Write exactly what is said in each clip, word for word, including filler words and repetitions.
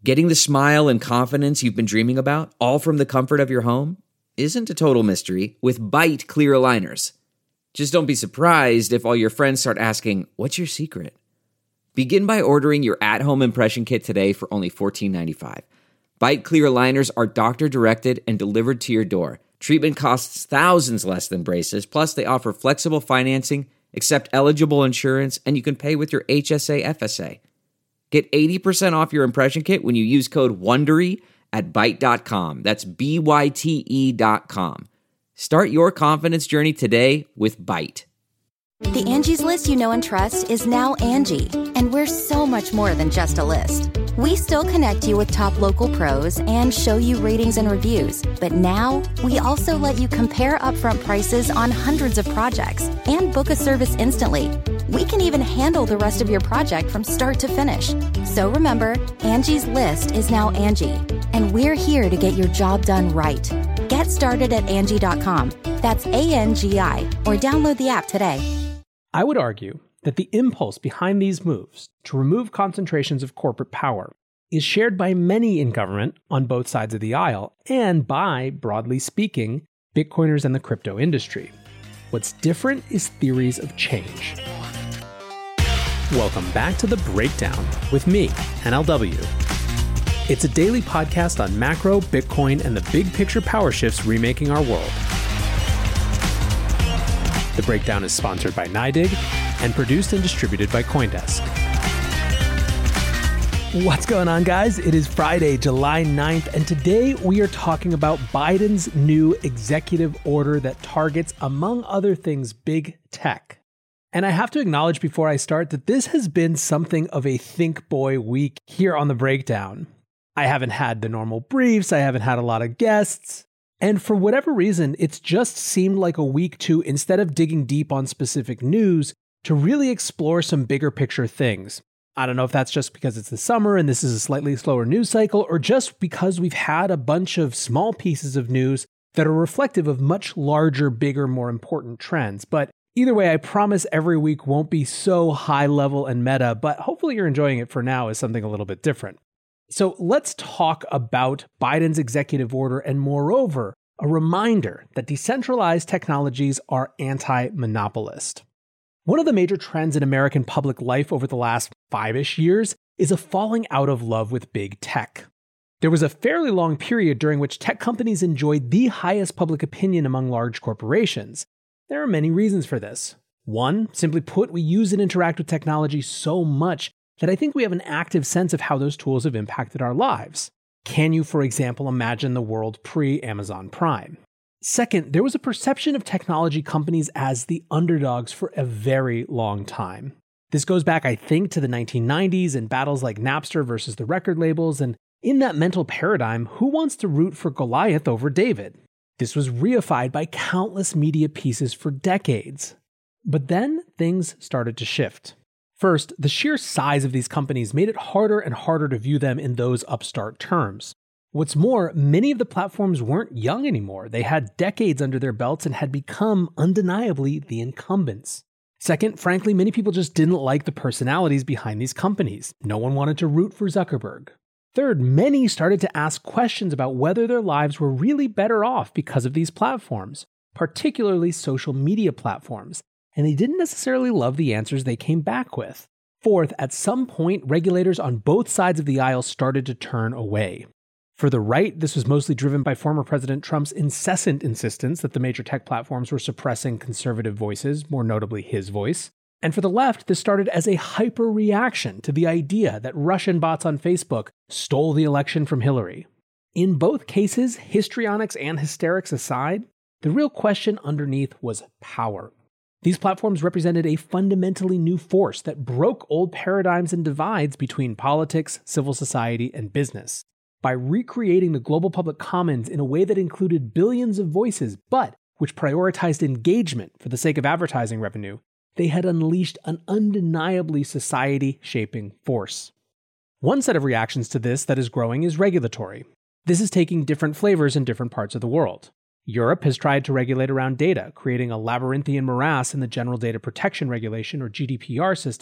Getting the smile and confidence you've been dreaming about, all from the comfort of your home, isn't a total mystery with Byte clear aligners. Just don't be surprised if all your friends start asking, "What's your secret?" Begin by ordering your at-home impression kit today for only fourteen ninety-five. Byte clear aligners are doctor-directed and delivered to your door. Treatment costs thousands less than braces, plus they offer flexible financing, accept eligible insurance, and you can pay with your H S A F S A. Get eighty percent off your impression kit when you use code WONDERY at byte dot com. That's B Y T E dot com. Start your confidence journey today with Byte. The Angie's List you know and trust is now Angie, and we're so much more than just a list. We still connect you with top local pros and show you ratings and reviews, but now we also let you compare upfront prices on hundreds of projects and book a service instantly. We can even handle the rest of your project from start to finish. So remember, Angie's List is now Angie, and we're here to get your job done right. Get started at Angie dot com. That's A N G I, or download the app today. I would argue that the impulse behind these moves to remove concentrations of corporate power is shared by many in government on both sides of the aisle and by, broadly speaking, Bitcoiners and the crypto industry. What's different is theories of change. Welcome back to The Breakdown with me, N L W. It's a daily podcast on macro, Bitcoin, and the big picture power shifts remaking our world. The Breakdown is sponsored by NYDIG and produced and distributed by CoinDesk. What's going on, guys? It is Friday, July ninth, and today we are talking about Biden's new executive order that targets, among other things, big tech. And I have to acknowledge before I start that this has been something of a Think Boy week here on The Breakdown. I haven't had the normal briefs, I haven't had a lot of guests. And for whatever reason, it's just seemed like a week to, instead of digging deep on specific news, to really explore some bigger picture things. I don't know if that's just because it's the summer and this is a slightly slower news cycle, or just because we've had a bunch of small pieces of news that are reflective of much larger, bigger, more important trends. But either way, I promise every week won't be so high level and meta, but hopefully you're enjoying it for now as something a little bit different. So let's talk about Biden's executive order and, moreover, a reminder that decentralized technologies are anti-monopolist. One of the major trends in American public life over the last five-ish years is a falling out of love with big tech. There was a fairly long period during which tech companies enjoyed the highest public opinion among large corporations. There are many reasons for this. One, simply put, we use and interact with technology so much that I think we have an active sense of how those tools have impacted our lives. Can you, for example, imagine the world pre-Amazon Prime? Second, there was a perception of technology companies as the underdogs for a very long time. This goes back, I think, to the nineteen nineties and battles like Napster versus the record labels, and in that mental paradigm, who wants to root for Goliath over David? This was reified by countless media pieces for decades. But then things started to shift. First, the sheer size of these companies made it harder and harder to view them in those upstart terms. What's more, many of the platforms weren't young anymore. They had decades under their belts and had become undeniably the incumbents. Second, frankly, many people just didn't like the personalities behind these companies. No one wanted to root for Zuckerberg. Third, many started to ask questions about whether their lives were really better off because of these platforms, particularly social media platforms. And they didn't necessarily love the answers they came back with. Fourth, at some point, regulators on both sides of the aisle started to turn away. For the right, this was mostly driven by former President Trump's incessant insistence that the major tech platforms were suppressing conservative voices, more notably his voice. And for the left, this started as a hyper-reaction to the idea that Russian bots on Facebook stole the election from Hillary. In both cases, histrionics and hysterics aside, the real question underneath was power. These platforms represented a fundamentally new force that broke old paradigms and divides between politics, civil society, and business. By recreating the global public commons in a way that included billions of voices, but which prioritized engagement for the sake of advertising revenue, they had unleashed an undeniably society-shaping force. One set of reactions to this that is growing is regulatory. This is taking different flavors in different parts of the world. Europe has tried to regulate around data, creating a labyrinthian morass in the General Data Protection Regulation, or G D P R system,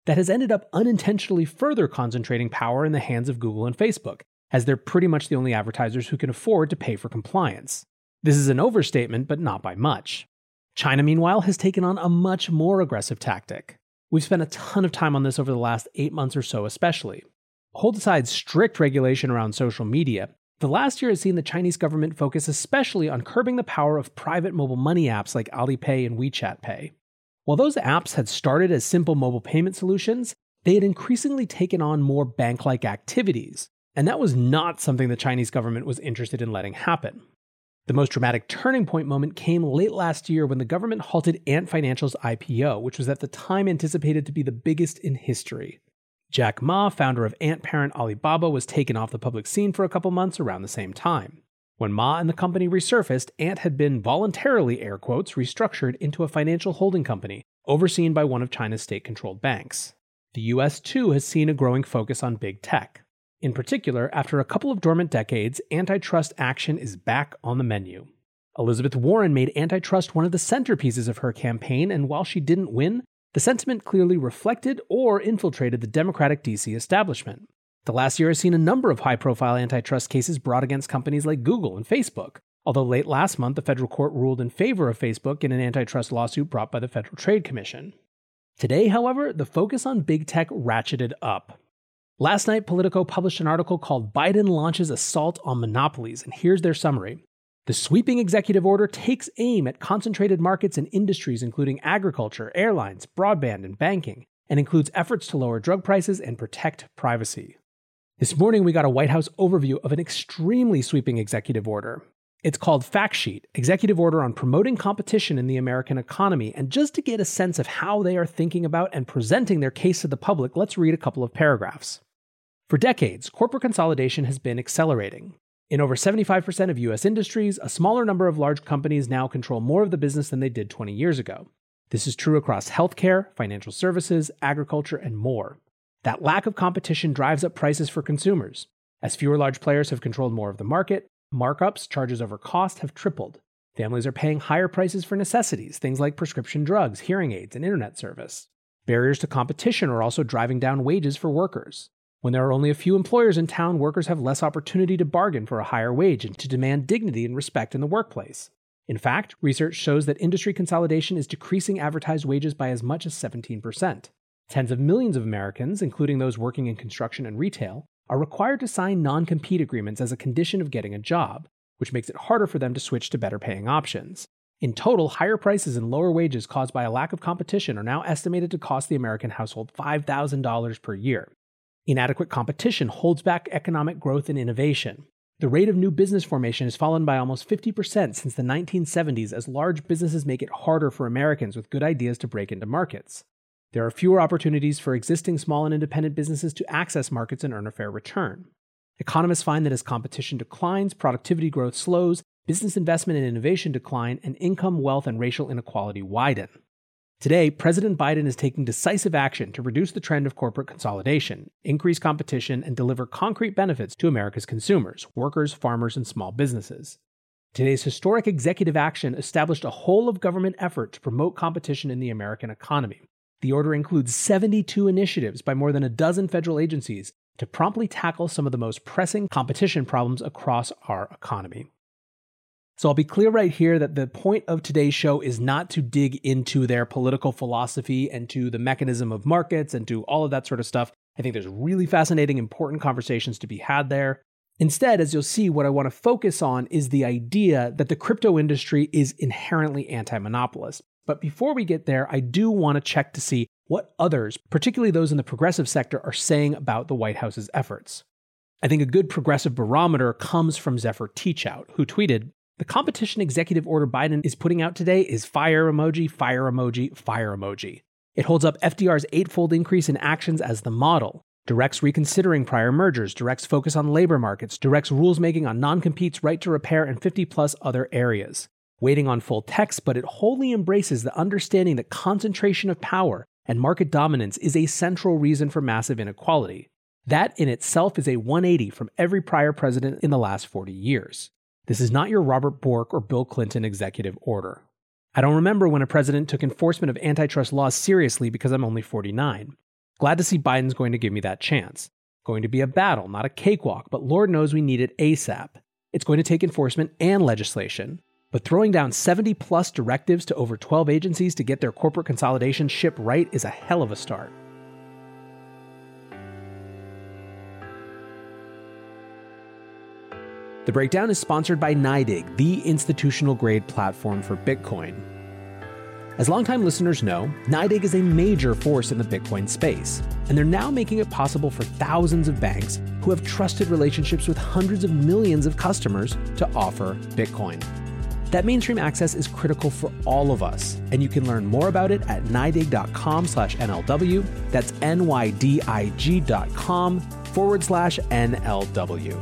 that has ended up unintentionally further concentrating power in the hands of Google and Facebook, as they're pretty much the only advertisers who can afford to pay for compliance. This is an overstatement, but not by much. China, meanwhile, has taken on a much more aggressive tactic. We've spent a ton of time on this over the last eight months or so especially. Hold aside strict regulation around social media, the last year has seen the Chinese government focus especially on curbing the power of private mobile money apps like Alipay and WeChat Pay. While those apps had started as simple mobile payment solutions, they had increasingly taken on more bank-like activities, and that was not something the Chinese government was interested in letting happen. The most dramatic turning point moment came late last year when the government halted Ant Financial's I P O, which was at the time anticipated to be the biggest in history. Jack Ma, founder of Ant parent Alibaba, was taken off the public scene for a couple months around the same time. When Ma and the company resurfaced, Ant had been voluntarily, air quotes, restructured into a financial holding company overseen by one of China's state-controlled banks. The U S, too, has seen a growing focus on big tech. In particular, after a couple of dormant decades, antitrust action is back on the menu. Elizabeth Warren made antitrust one of the centerpieces of her campaign, and while she didn't win, the sentiment clearly reflected or infiltrated the Democratic D C establishment. The last year has seen a number of high-profile antitrust cases brought against companies like Google and Facebook, although late last month the federal court ruled in favor of Facebook in an antitrust lawsuit brought by the Federal Trade Commission. Today, however, the focus on big tech ratcheted up. Last night, Politico published an article called Biden Launches Assault on Monopolies, and here's their summary. The sweeping executive order takes aim at concentrated markets and industries including agriculture, airlines, broadband, and banking, and includes efforts to lower drug prices and protect privacy. This morning, we got a White House overview of an extremely sweeping executive order. It's called Fact Sheet, Executive Order on Promoting Competition in the American Economy, and just to get a sense of how they are thinking about and presenting their case to the public, let's read a couple of paragraphs. For decades, corporate consolidation has been accelerating. In over seventy-five percent of U S industries, a smaller number of large companies now control more of the business than they did twenty years ago. This is true across healthcare, financial services, agriculture, and more. That lack of competition drives up prices for consumers. As fewer large players have controlled more of the market, markups, charges over cost, have tripled. Families are paying higher prices for necessities, things like prescription drugs, hearing aids, and internet service. Barriers to competition are also driving down wages for workers. When there are only a few employers in town, workers have less opportunity to bargain for a higher wage and to demand dignity and respect in the workplace. In fact, research shows that industry consolidation is decreasing advertised wages by as much as seventeen percent. Tens of millions of Americans, including those working in construction and retail, are required to sign non-compete agreements as a condition of getting a job, which makes it harder for them to switch to better-paying options. In total, higher prices and lower wages caused by a lack of competition are now estimated to cost the American household five thousand dollars per year. Inadequate competition holds back economic growth and innovation. The rate of new business formation has fallen by almost fifty percent since the nineteen seventies as large businesses make it harder for Americans with good ideas to break into markets. There are fewer opportunities for existing small and independent businesses to access markets and earn a fair return. Economists find that as competition declines, productivity growth slows, business investment and innovation decline, and income, wealth, and racial inequality widen. Today, President Biden is taking decisive action to reduce the trend of corporate consolidation, increase competition, and deliver concrete benefits to America's consumers, workers, farmers, and small businesses. Today's historic executive action established a whole-of-government effort to promote competition in the American economy. The order includes seventy-two initiatives by more than a dozen federal agencies to promptly tackle some of the most pressing competition problems across our economy. So I'll be clear right here that the point of today's show is not to dig into their political philosophy and to the mechanism of markets and to all of that sort of stuff. I think there's really fascinating, important conversations to be had there. Instead, as you'll see, what I want to focus on is the idea that the crypto industry is inherently anti-monopolist. But before we get there, I do want to check to see what others, particularly those in the progressive sector, are saying about the White House's efforts. I think a good progressive barometer comes from Zephyr Teachout, who tweeted, "The competition executive order Biden is putting out today is fire emoji, fire emoji, fire emoji. It holds up F D R's eightfold increase in actions as the model, directs reconsidering prior mergers, directs focus on labor markets, directs rules making on non-competes, right to repair, and fifty plus other areas. Waiting on full text, but it wholly embraces the understanding that concentration of power and market dominance is a central reason for massive inequality. That in itself is a one eighty from every prior president in the last forty years. This is not your Robert Bork or Bill Clinton executive order. I don't remember when a president took enforcement of antitrust laws seriously because I'm only forty-nine. Glad to see Biden's going to give me that chance. Going to be a battle, not a cakewalk, but Lord knows we need it ASAP. It's going to take enforcement and legislation. But throwing down seventy plus directives to over twelve agencies to get their corporate consolidation ship right is a hell of a start. The Breakdown is sponsored by NYDIG, the institutional-grade platform for Bitcoin. As longtime listeners know, NYDIG is a major force in the Bitcoin space, and they're now making it possible for thousands of banks who have trusted relationships with hundreds of millions of customers to offer Bitcoin. That mainstream access is critical for all of us, and you can learn more about it at nydig.com slash NLW. That's N-Y-D-I-G dot com forward slash N-L-W.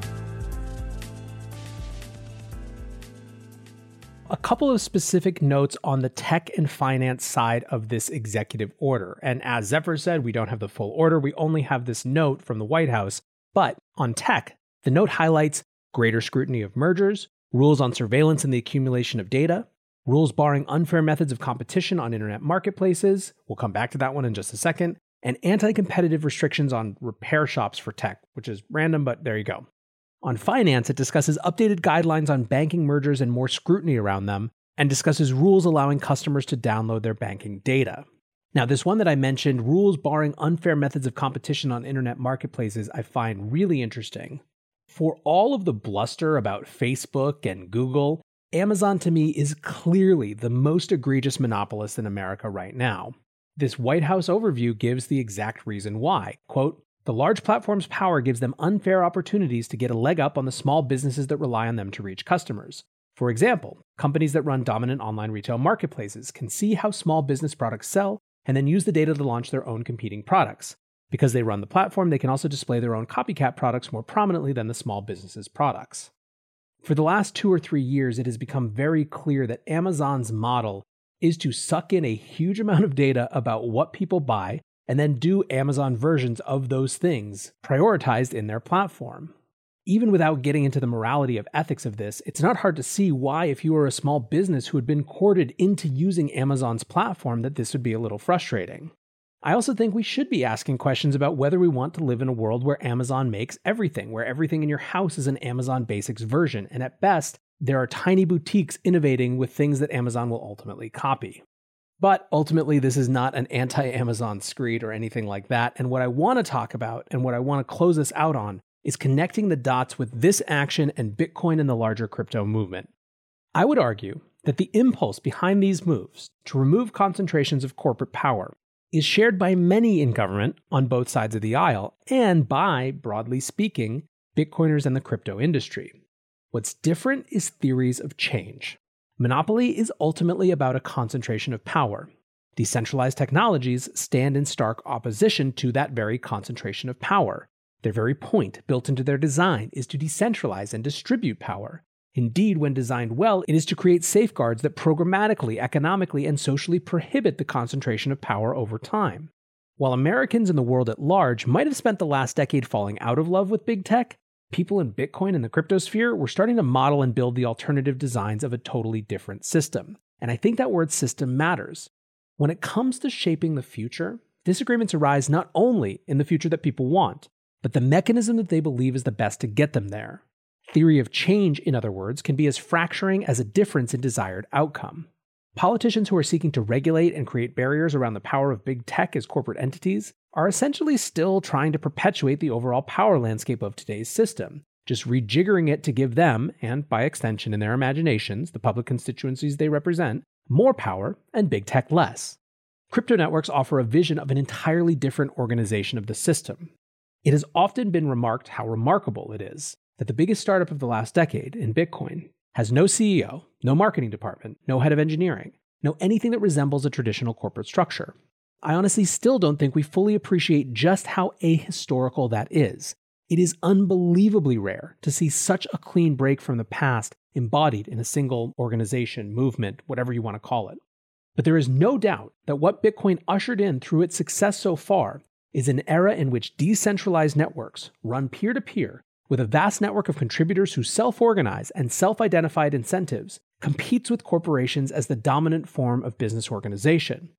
A couple of specific notes on the tech and finance side of this executive order. And as Zephyr said, we don't have the full order. We only have this note from the White House. But on tech, the note highlights greater scrutiny of mergers, rules on surveillance and the accumulation of data, rules barring unfair methods of competition on internet marketplaces. We'll come back to that one in just a second. And anti-competitive restrictions on repair shops for tech, which is random, but there you go. On finance, it discusses updated guidelines on banking mergers and more scrutiny around them, and discusses rules allowing customers to download their banking data. Now, this one that I mentioned, rules barring unfair methods of competition on internet marketplaces, I find really interesting. For all of the bluster about Facebook and Google, Amazon to me is clearly the most egregious monopolist in America right now. This White House overview gives the exact reason why. Quote, "The large platform's power gives them unfair opportunities to get a leg up on the small businesses that rely on them to reach customers. For example, companies that run dominant online retail marketplaces can see how small business products sell and then use the data to launch their own competing products. Because they run the platform, they can also display their own copycat products more prominently than the small business's products." For the last two or three years, it has become very clear that Amazon's model is to suck in a huge amount of data about what people buy and then do Amazon versions of those things prioritized in their platform. Even without getting into the morality of ethics of this, it's not hard to see why, if you were a small business who had been courted into using Amazon's platform, that this would be a little frustrating. I also think we should be asking questions about whether we want to live in a world where Amazon makes everything, where everything in your house is an Amazon Basics version, and at best, there are tiny boutiques innovating with things that Amazon will ultimately copy. But ultimately, this is not an anti-Amazon screed or anything like that, and what I want to talk about, and what I want to close this out on, is connecting the dots with this action and Bitcoin and the larger crypto movement. I would argue that the impulse behind these moves to remove concentrations of corporate power is shared by many in government on both sides of the aisle, and by, broadly speaking, Bitcoiners and the crypto industry. What's different is theories of change. Monopoly is ultimately about a concentration of power. Decentralized technologies stand in stark opposition to that very concentration of power. Their very point, built into their design, is to decentralize and distribute power. Indeed, when designed well, it is to create safeguards that programmatically, economically, and socially prohibit the concentration of power over time. While Americans and the world at large might have spent the last decade falling out of love with big tech, people in Bitcoin and the cryptosphere were starting to model and build the alternative designs of a totally different system. And I think that word system matters. When it comes to shaping the future, disagreements arise not only in the future that people want, but the mechanism that they believe is the best to get them there. Theory of change, in other words, can be as fracturing as a difference in desired outcome. Politicians who are seeking to regulate and create barriers around the power of big tech as corporate entities are essentially still trying to perpetuate the overall power landscape of today's system, just rejiggering it to give them, and by extension in their imaginations, the public constituencies they represent, more power and big tech less. Crypto networks offer a vision of an entirely different organization of the system. It has often been remarked how remarkable it is that the biggest startup of the last decade, in Bitcoin, has no C E O, no marketing department, no head of engineering, no anything that resembles a traditional corporate structure. I honestly still don't think we fully appreciate just how ahistorical that is. It is unbelievably rare to see such a clean break from the past embodied in a single organization, movement, whatever you want to call it. But there is no doubt that what Bitcoin ushered in through its success so far is an era in which decentralized networks run peer-to-peer with a vast network of contributors who self-organize and self-identified incentives competes with corporations as the dominant form of business organization.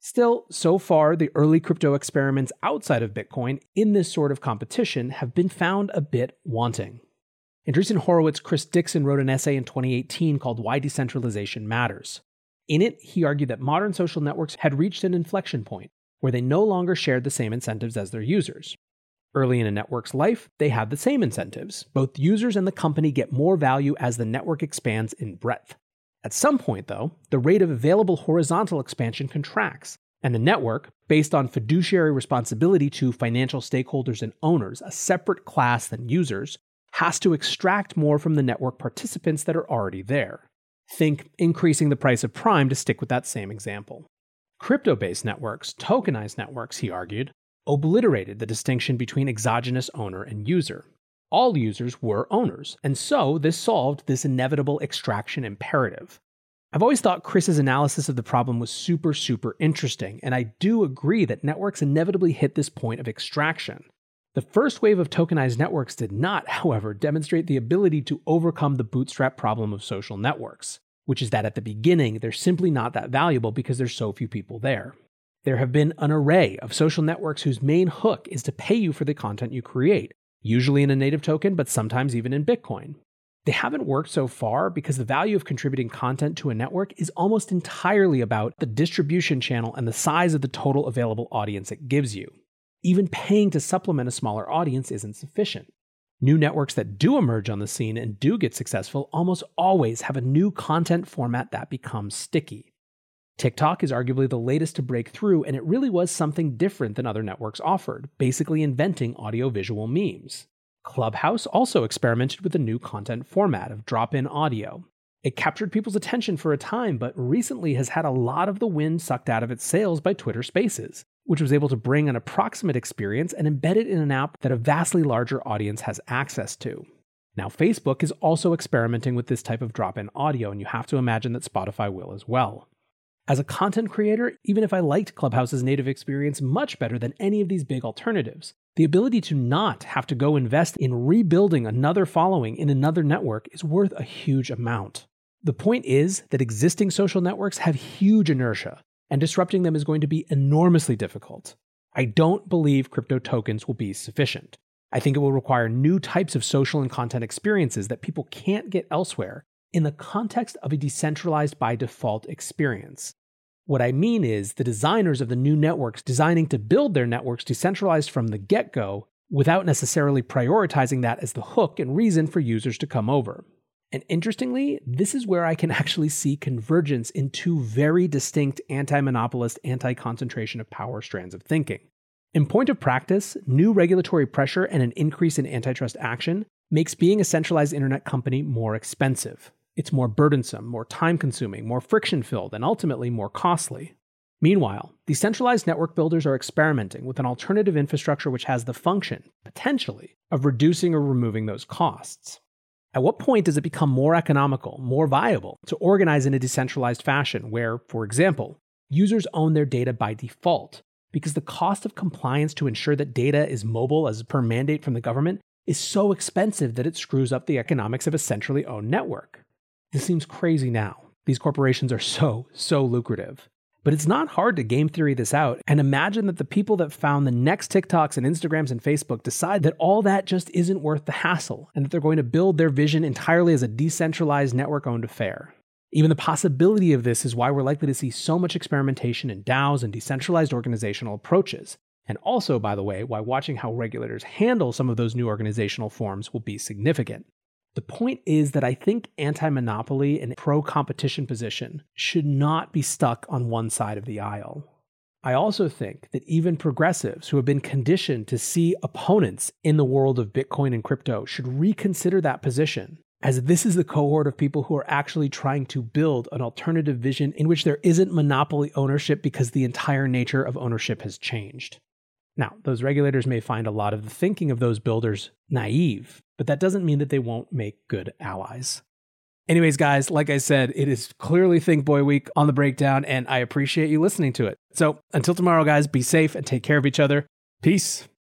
Still, so far, the early crypto experiments outside of Bitcoin in this sort of competition have been found a bit wanting. Andreessen Horowitz Chris Dixon wrote an essay in twenty eighteen called Why Decentralization Matters. In it, he argued that modern social networks had reached an inflection point where they no longer shared the same incentives as their users. Early in a network's life, they have the same incentives. Both users and the company get more value as the network expands in breadth. At some point, though, the rate of available horizontal expansion contracts, and the network, based on fiduciary responsibility to financial stakeholders and owners, a separate class than users, has to extract more from the network participants that are already there. Think increasing the price of Prime to stick with that same example. Crypto-based networks, tokenized networks, he argued, obliterated the distinction between exogenous owner and user. All users were owners, and so this solved this inevitable extraction imperative. I've always thought Chris's analysis of the problem was super, super interesting, and I do agree that networks inevitably hit this point of extraction. The first wave of tokenized networks did not, however, demonstrate the ability to overcome the bootstrap problem of social networks, which is that at the beginning, they're simply not that valuable because there's so few people there. There have been an array of social networks whose main hook is to pay you for the content you create, usually in a native token, but sometimes even in Bitcoin. They haven't worked so far because the value of contributing content to a network is almost entirely about the distribution channel and the size of the total available audience it gives you. Even paying to supplement a smaller audience isn't sufficient. New networks that do emerge on the scene and do get successful almost always have a new content format that becomes sticky. TikTok is arguably the latest to break through, and it really was something different than other networks offered, basically inventing audio-visual memes. Clubhouse also experimented with a new content format of drop-in audio. It captured people's attention for a time, but recently has had a lot of the wind sucked out of its sails by Twitter Spaces, which was able to bring an approximate experience and embed it in an app that a vastly larger audience has access to. Now, Facebook is also experimenting with this type of drop-in audio, and you have to imagine that Spotify will as well. As a content creator, even if I liked Clubhouse's native experience much better than any of these big alternatives, the ability to not have to go invest in rebuilding another following in another network is worth a huge amount. The point is that existing social networks have huge inertia, and disrupting them is going to be enormously difficult. I don't believe crypto tokens will be sufficient. I think it will require new types of social and content experiences that people can't get elsewhere in the context of a decentralized by default experience. What I mean is the designers of the new networks designing to build their networks decentralized from the get-go without necessarily prioritizing that as the hook and reason for users to come over. And interestingly, this is where I can actually see convergence in two very distinct anti-monopolist, anti-concentration of power strands of thinking. In point of practice, new regulatory pressure and an increase in antitrust action makes being a centralized internet company more expensive. It's more burdensome, more time-consuming, more friction-filled, and ultimately more costly. Meanwhile, decentralized network builders are experimenting with an alternative infrastructure which has the function, potentially, of reducing or removing those costs. At what point does it become more economical, more viable, to organize in a decentralized fashion where, for example, users own their data by default, because the cost of compliance to ensure that data is mobile as per mandate from the government is so expensive that it screws up the economics of a centrally owned network? This seems crazy now. These corporations are so, so lucrative. But it's not hard to game theory this out and imagine that the people that found the next TikToks and Instagrams and Facebook decide that all that just isn't worth the hassle and that they're going to build their vision entirely as a decentralized network-owned affair. Even the possibility of this is why we're likely to see so much experimentation in DAOs and decentralized organizational approaches. And also, by the way, why watching how regulators handle some of those new organizational forms will be significant. The point is that I think anti-monopoly and pro-competition position should not be stuck on one side of the aisle. I also think that even progressives who have been conditioned to see opponents in the world of Bitcoin and crypto should reconsider that position, as this is the cohort of people who are actually trying to build an alternative vision in which there isn't monopoly ownership because the entire nature of ownership has changed. Now, those regulators may find a lot of the thinking of those builders naive, but that doesn't mean that they won't make good allies. Anyways, guys, like I said, it is clearly Think Boy Week on The Breakdown, and I appreciate you listening to it. So until tomorrow, guys, be safe and take care of each other. Peace.